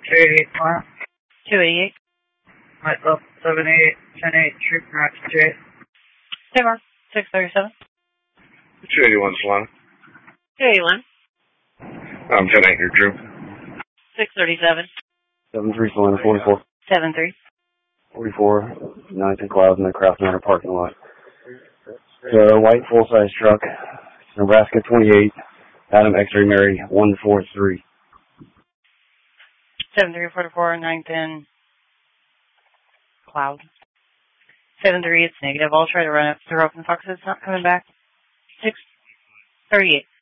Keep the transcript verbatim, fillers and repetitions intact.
two eighty-eight, Clara. two eighty-eight. Myself, seven eight, ten eight, Troop Max J. Hey, Mark. six thirty-seven. two eighty-one, Solana. two eighty-one. I'm ten eight, your Troop. six thirty-seven. seven three, Solana, forty-four. seven three. forty-four, ninth and Clouds in the Craft Manor parking lot. It's a white full-size truck. Nebraska twenty-eight, Adam X-ray Mary, one four three. seven three forty-four, ninth and Cloud. seven three, it's negative. I'll try to run it through Open Fox. It's not coming back. six thirty-eight.